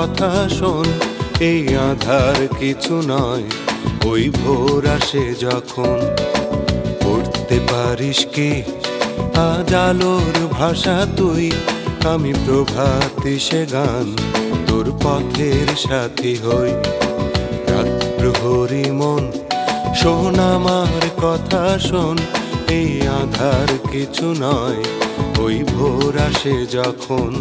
কথা শোন, এই আঁধার কিছু নয়, ওই ভোর আসে যখন। পড়তে পারিস কি আজ আলোর ভাষা তুই, আমি প্রভাতী সে গান, তোর পথের সাথী হই। রাত প্রহরী মন, শোন আমার কথা শোন, এই আঁধার কিছু নয়, ওই ভোর আসে যখন।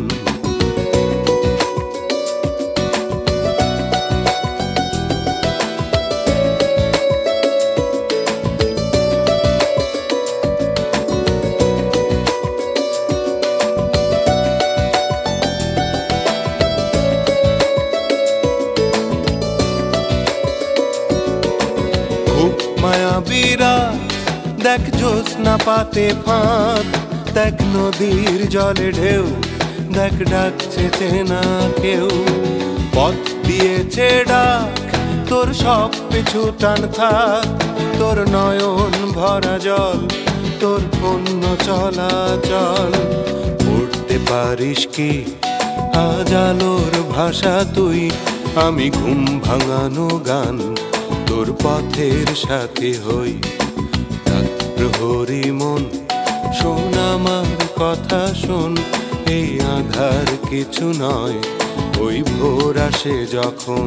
মায়াবী রাত, দেখ জ্যোৎস্না পাতে ফাঁদ, দেখ নদীর জলে ঢেউ, দেখ ডাকছে চেনা কেউ। পথ দিয়েছে ডাক, তোর সব পিছু টান থাক, তোর নয়ন ভরা জল, তোর অন্য চলাচল। পড়তে পারিস কি আজ আলোর ভাষা তুই, আমি ঘুম ভাঙানো গান, তোর পথের সাথী হই। রাত প্রহরী মন, শোন আমার কথা শোন, এই আঁধার কিছু নয়, ওই ভোর আসে যখন।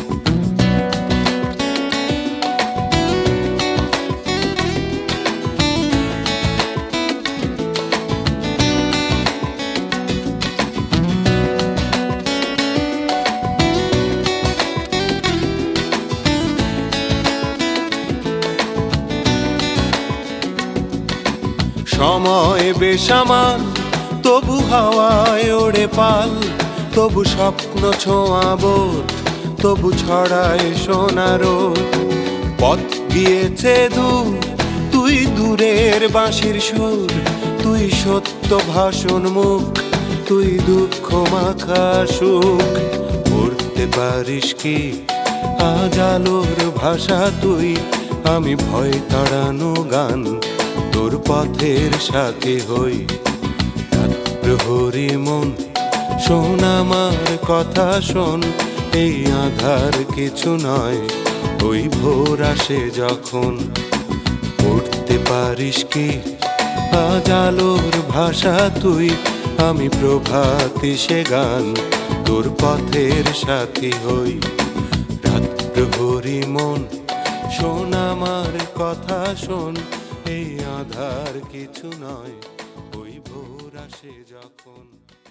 সময় বেসামাল, তবু হাওয়ায় ওড়ে পাল, তবু স্বপ্ন ছোঁয়া বোধ, তবু ছড়ায় সোনার রোদ। পথ গিয়েছে দূর, তুই দূরের বাঁশির সুর, তুই সত্য ভাষণ মুখ, তুই দুঃখ মাখা সুখ। পড়তে পারিস কি আজ আলোর ভাষা তুই, আমি ভয় তাড়ানো গান, তোর পথের সাথী হই। রাত প্রহরী মন, শোন আমার কথা শোন, এই আঁধার কিছু নয়, ওই ভোর আসে যখন। পড়তে পারিস কি আজ আলোর ভাষা তুই, আমি প্রভাতী সে গান, তোর পথের সাথী হই। রাত প্রহরী মন, শোন আমার কথা শোন, এই আঁধার কিছু নয়, ওই ভোর আসে যখন।